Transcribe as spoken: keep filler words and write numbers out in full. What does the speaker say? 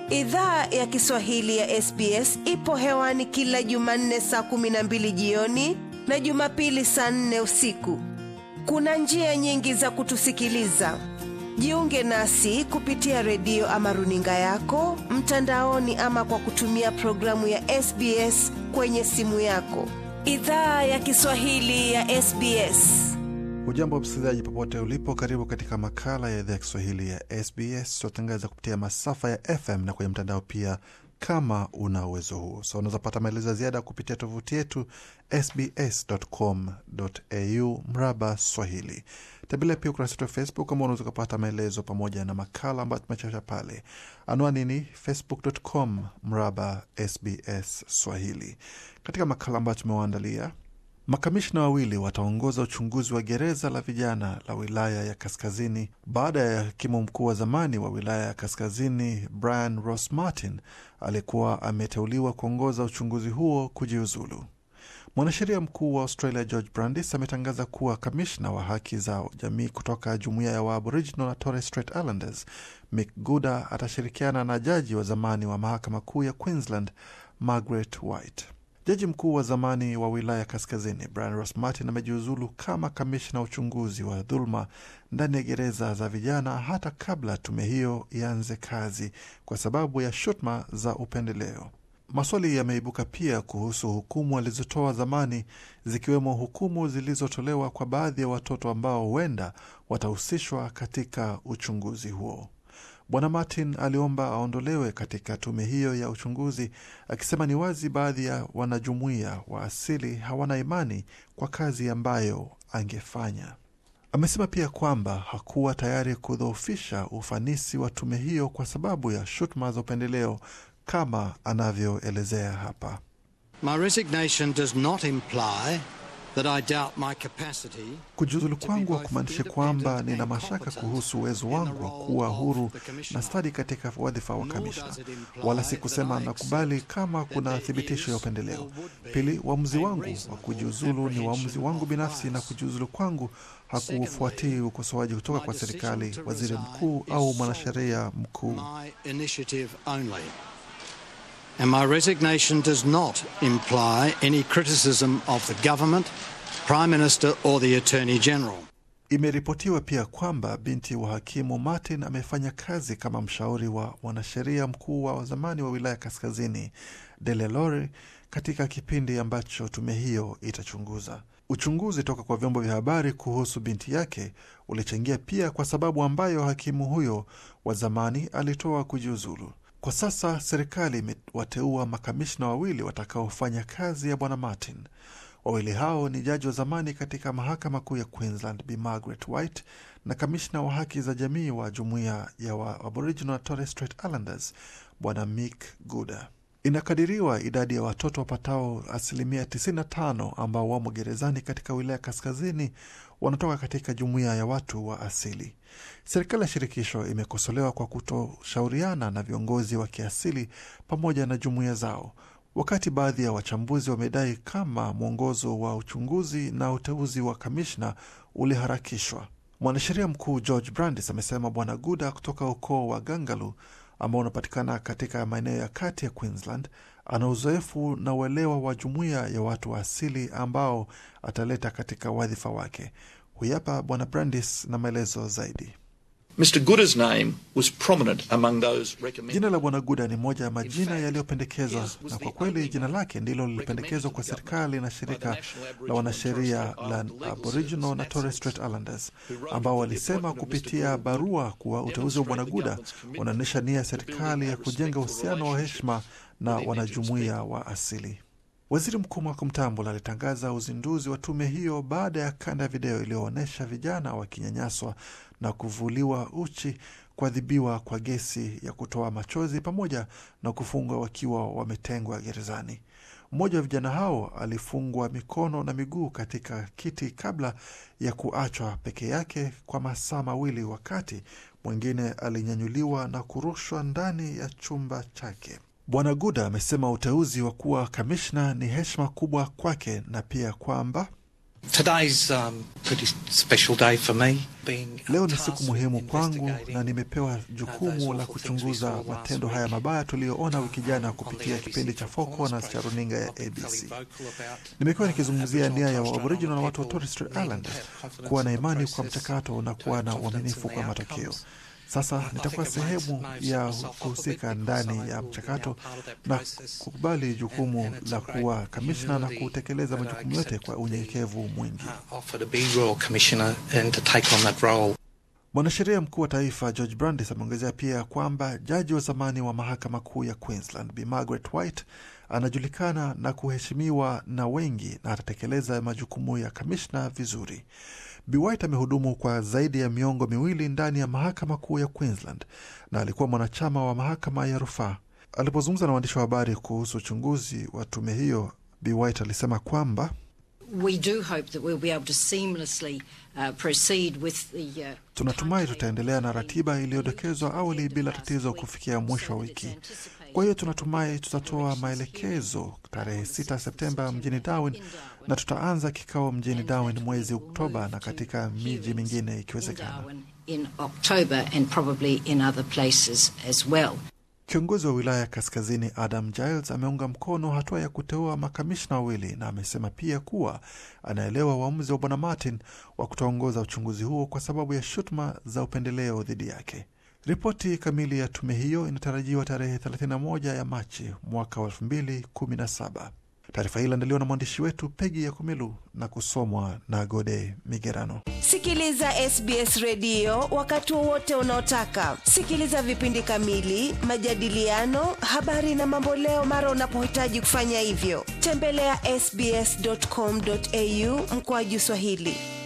Idhaa ya Kiswahili ya S B S ipo hewani kila Jumanne saa kumi na mbili jioni na Jumapili saa nne usiku. Kuna njia nyingi za kutusikiliza. Jiunge nasi kupitia redio ama runinga yako, mtandaoni ama kwa kutumia programu ya S B S kwenye simu yako. Idhaa ya Kiswahili ya S B S. Ujambo msikilizaji popote ulipo, karibu katika makala ya idhaa ya Kiswahili ya S B S. Tunatangaza kupitia masafa ya F M na kwenye mtandao pia kama una uwezo huo. So unaweza pata maelezo ziada kupitia tovuti yetu s b s dot com dot a u mraba Swahili. Tembelea pia ukurasa wetu wa Facebook kama unaweza kupata maelezo pamoja na makala ambayo tumechapisha pale. Anwani ni facebook dot com mraba S B S Swahili. Katika makala ambayo tumewaandalia, makamishna wawili wataongoza uchunguzi wa gereza la vijana la wilaya ya Kaskazini baada ya hakimu mkuu wa zamani wa wilaya ya Kaskazini Brian Ross Martin alikuwa ameteuliwa kuongoza uchunguzi huo kujiuzulu. Mwanasheria mkuu wa Australia George Brandis ametangaza kuwa kamishna wa haki za jamii kutoka jumuiya ya Aboriginal na Torres Strait Islanders Mick Gooda atashirikiana na jaji wa zamani wa mahakama kuu ya Queensland Margaret White. Jaji mkuu wa zamani wa wilaya Kaskazini Brian Ross Martin amejiuzulu kama kamishna uchunguzi wa dhulma ndani ya gereza za vijana hata kabla tume hiyo ianze kazi kwa sababu ya shutuma za upendeleo. Maswali yameibuka pia kuhusu hukumu walizotoa zamani, zikiwemo hukumu zilizotolewa kwa baadhi ya watoto ambao huenda watahusishwa katika uchunguzi huo. Bwana Martin aliomba aondolewe katika tume hiyo ya uchunguzi, akisema ni wazi baadhi ya wanajumuiya wa asili hawana imani kwa kazi ambayo angefanya. Amesema pia kwamba hakuwa tayari kudhoofisha ufanisi wa tume hiyo kwa sababu ya shutuma za upendeleo kama anavyoelezea hapa. My resignation does not imply that I doubt my capacity. Kujiuzulu kwangu hakumaanishi kwamba nina mashaka kuhusu uwezo wangu wa kuwa huru na stadi katika wadhifa wa kamishna, wala si kusema nakubali kama kuna thibitisho ya upendeleo. Pili, uamuzi wangu wa kujiuzulu ni uamuzi wangu binafsi, na kujiuzulu kwangu hakufuatii ukosoaji kutoka kwa serikali, waziri mkuu au mwanasheria mkuu. And my resignation does not imply any criticism of the government, Prime Minister or the Attorney General. Imeripotiwa pia kwamba binti wa hakimu Martin amefanya kazi kama mshauri wa mwanasheria mkuu wa zamani wa wilaya Kaskazini Dele Lori katika kipindi ambacho tume hiyo itachunguza. Uchunguzi toka kwa vyombo vya habari kuhusu binti yake ulichangia pia kwa sababu ambayo hakimu huyo wa zamani alitoa kujiuzulu. Kwa sasa serikali imewateua makamishna wawili watakaofanya kazi ya bwana Martin. Wawili hao ni jaji wa zamani katika mahakama kuu ya Queensland Bi Margaret White na kamishna wa haki za jamii wa jumuiya ya wa Aboriginal na Torres Strait Islanders bwana Mick Gooda. Inakadiriwa idadi ya watoto wapatao asilimia tisini na tano ambao wamo gerezani katika wilaya Kaskazini wanatoka katika jumuiya ya watu wa asili. Serikali ya shirikisho imekosolewa kwa kutoshauriana na viongozi wa kiasili pamoja na jumuiya zao, wakati baadhi ya wachambuzi wamedai kama mwongozo wa uchunguzi na uteuzi wa kamishna uliharakishwa. Mwanasheria mkuu George Brandis amesema bwana Gooda kutoka ukoo wa Gangalu ambao unapatikana katika maeneo ya kati ya Queensland ana uzoefu na uelewa wa jumuiya ya watu wa asili ambao ataleta katika wadhifa wake. Huyapa bwana Brandis na maelezo zaidi. Mister Gooda's name was prominent among those recommended. Jina la bwana Gooda ni moja ya majina yaliyopendekezwa, na kwa kweli jina lake ndilo lilipendekezwa kwa serikali na shirika la wanasheria la Aboriginal na Torres Strait Islanders, ambao walisema kupitia barua kuwa uteuzi wa bwana Gooda unaonyesha nia ya serikali ya kujenga uhusiano wa heshima na wanajumuiya wa asili. Waziri Mkuu Malcolm Turnbull alitangaza uzinduzi wa tume hiyo baada ya kanda ya video iliyoonyesha vijana wakinyanyaswa na kuvuliwa uchi, kuadhibiwa kwa gesi ya kutoa machozi pamoja na kufungwa wakiwa wametengwa gerezani. Mmoja wa vijana hao alifungwa mikono na miguu katika kiti kabla ya kuachwa peke yake kwa masaa mawili, wakati mwingine alinyanyuliwa na kurushwa ndani ya chumba chake. Bwana Gooda amesema uteuzi wa kuwa kamishna ni heshima kubwa kwake na pia kwamba Today's um, pretty special day for me. Being Leo ni siku muhimu kwangu na nimepewa jukumu la kuchunguza matendo haya mabaya tuliyoona wiki jana kupitia kipindi cha Four Corners cha runinga ya A B C. Nimekuwa nikizungumzia nia ya Aboriginal na watu wa Torres Strait Islanders kuwa na imani kwa mchakato na kuwa na uaminifu kwa matokeo. Sasa nitakuwa sehemu ya kuhusika ndani ya mchakato na kukubali jukumu la kuwa kamishna na kutekeleza majukumu yote kwa unyenyekevu mwingi. Mwanasheria mkuu wa taifa George Brandis ameongezea pia kwamba jaji wa zamani wa mahakama kuu ya Queensland Bi Margaret White anajulikana na kuheshimiwa na wengi na atatekeleza majukumu ya kamishna vizuri. Bi White amehudumu kwa zaidi ya miongo miwili ndani ya mahakama kuu ya Queensland na alikuwa mwanachama wa mahakama ya rufaa. Alipozungumza na waandishi wa habari kuhusu uchunguzi wa tume hiyo, Bi White alisema kwamba We do hope that we'll be able to seamlessly uh, proceed with the uh, tunatumai tutaendelea na ratiba iliyodokezwa awali bila tatizo kufikia mwisho wa wiki. Kwa hiyo tunatumai tutatoa maelekezo tarehe sita Septemba mjini Darwin na tutaanza kikao mjini Darwin mwezi Oktoba na katika miji mingine ikiwezekana. In October and probably in other places as well. Kiongozi wa wilaya Kaskazini Adam Giles ameunga mkono hatua ya kuteua makamishna wawili na amesema pia kuwa anaelewa uamuzi wa Bwana Martin wa kutoongoza uchunguzi huo kwa sababu ya shutuma za upendeleo dhidi yake. Ripoti kamili ya tume hiyo inatarajiwa tarehe thelathini na moja ya Machi mwaka wa elfu mbili kumi na saba. Taarifa hii iliandaliwa na mwandishi wetu Peggy ya Kumilu na kusomwa na Gode Migerano. Sikiliza S B S Radio wakati wowote unaotaka. Sikiliza vipindi kamili, majadiliano, habari na mambo leo mara unapohitaji kufanya hivyo. Tembelea s b s dot com dot a u mkwaju Swahili.